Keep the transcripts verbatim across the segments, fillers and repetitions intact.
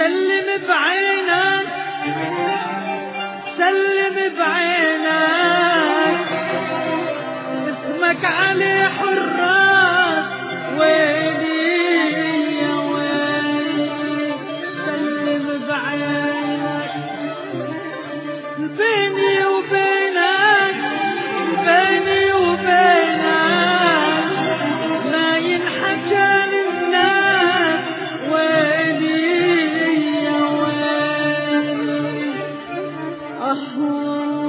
سلم بعينك سلم بعينك اسمك علي حراس ويلي يا ويلي سلم بعينك بيني وبينك بيني وبينك لا ينحكى للناس ويلي يا ويلي أهو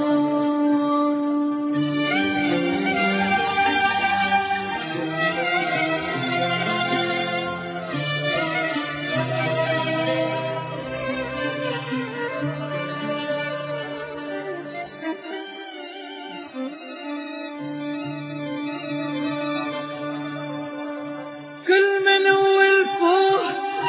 كل من هو الفوق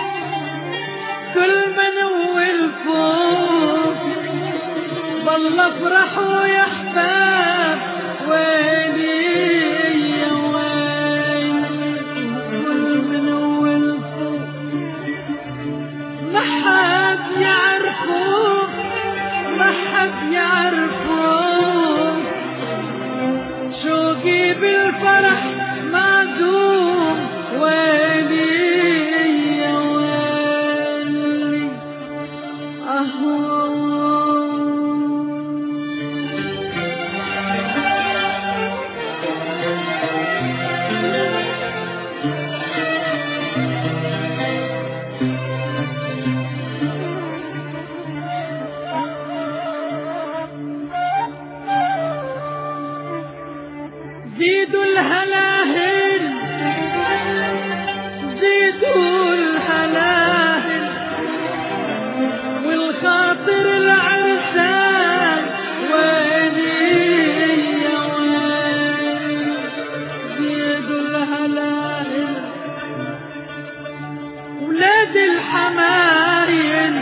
كل من هو الفوق والله افرحوا يا احباب ويلي يا ويلي كل من هو الفوق ما حد يعرفوه ما حد يعرفوه شوقي بالفرح معدوم ويلي يا ويلي أهو زيدوا الهلاهل زيدوا الهلاهل والخاطر العرسان ويلي يا ويلي زيدوا الهلاهل ولاد الحمايل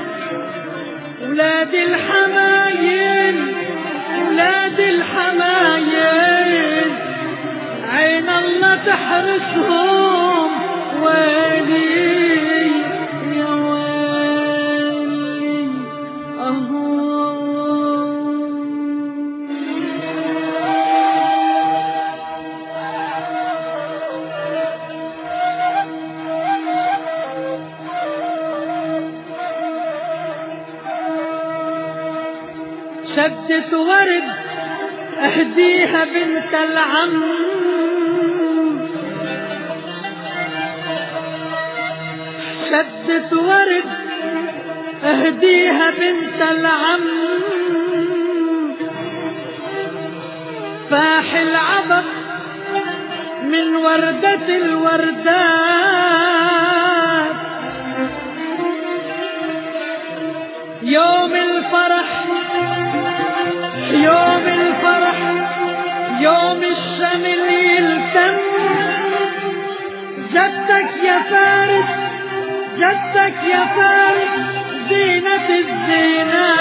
ولاد الحمايل ولاد الحمايل عين الله تحرسهم ويلي يا ويلي أهو شدت ورد اهديها بنت العم شدت ورد اهديها بنت العم فاح العبق من وردة الوردات يوم الفرح يوم الفرح يوم الشمل يلتم جدك يا فارس جدك يا فارس زينة الزينة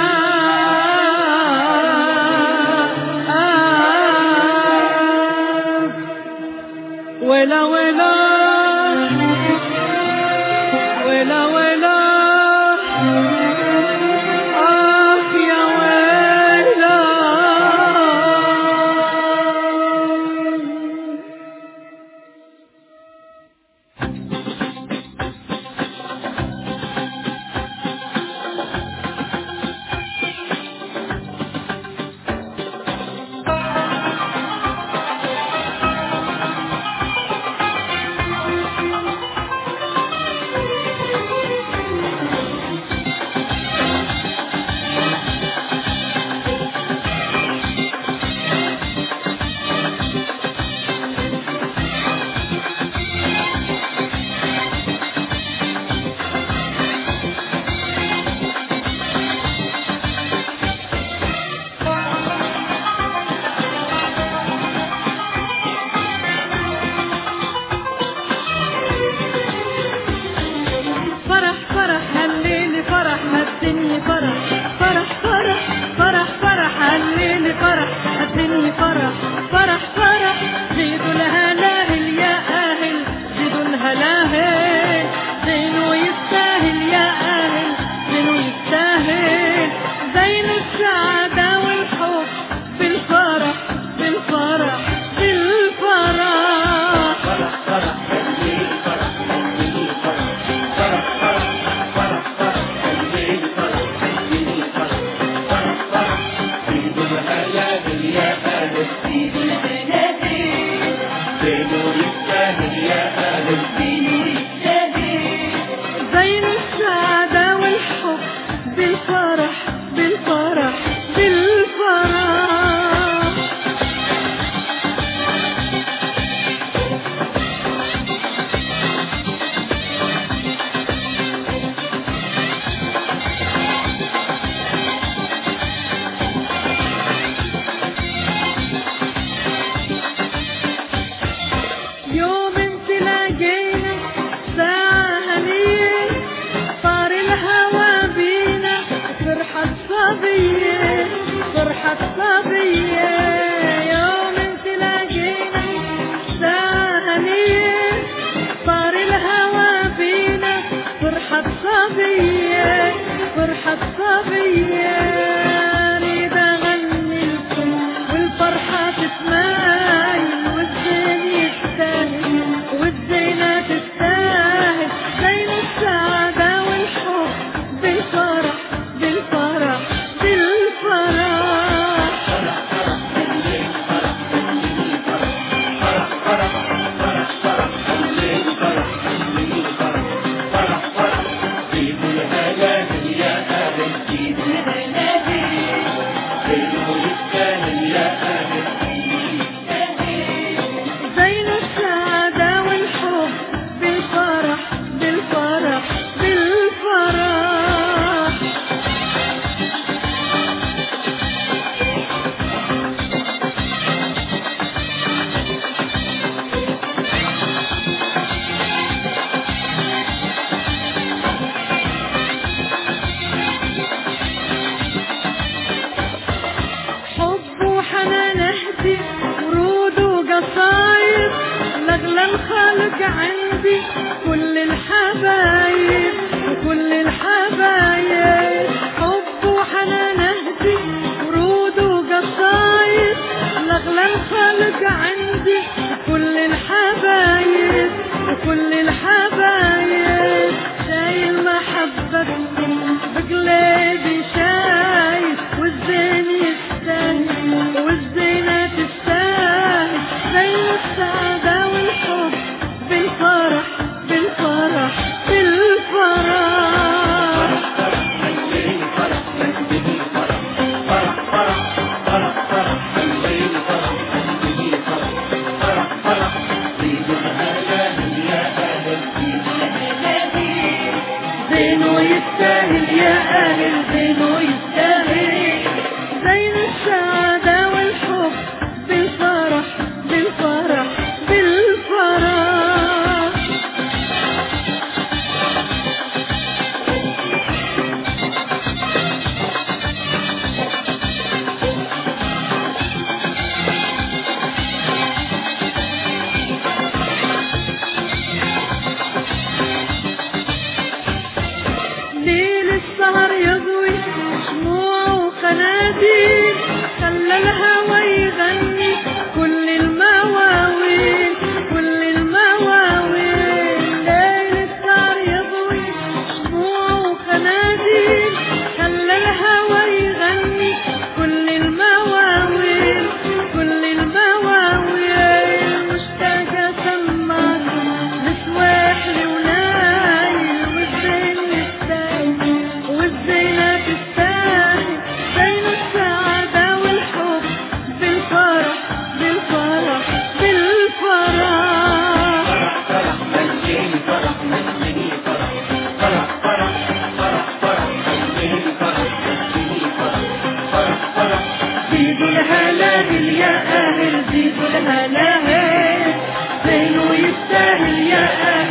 ولا ولا ولا ولا زينه يستاهل يا أهل زينه يستاهل زين السعادة والحب بالفرح بالفرح بالفرح يوم انت لاقينا ساعة هنية طار الهوى بينا فرحة صبية فرحة صبية يوم انت لاقينا ساعة هنية طار الهوى بينا فرحة صبية فرحة صبية ريد اغني لكم والفرحة تتمايل والزين يستاهل والزينة تستاهل زين السعادة والحب بالفرح بالفرح بالفرح زين السعادة والحب بالفرح بالفرح بالفرح حب وحنان اهدي ورود وقصايد لأغلى الخلق عندي كل الحبايب وكل الحبايب حب وحنان اهدي ورود وقصايد لأغلى الخلق عندي كل الحبايب وكل الحبايب شايل محبتكم بقلبي شايل والزين يستاهل والزينة تستاهل زين السعادة والحب بالفرح بالفرح بالفرح زينه يستاهل يا أهل زينه يستاهل زين السعادة والحب بالفرح بالفرح بالفرح ليل السهر يضوي شموع وقناديل خلى الهوى يغني كل المواويل كل المواويل ليل السهر يضوي شموع وقناديل خلى الهوى يغني كل المواويل كل المواويل مشتاقة سماكم لسواحل ونايل والزين يستاهل والزينة تستاهل زين السعادة والحب بالفرح بالفرح بالفرح زيدوا الهلاهل يا أهل زيدوا الهلاهل زينه يستاهل يا أهل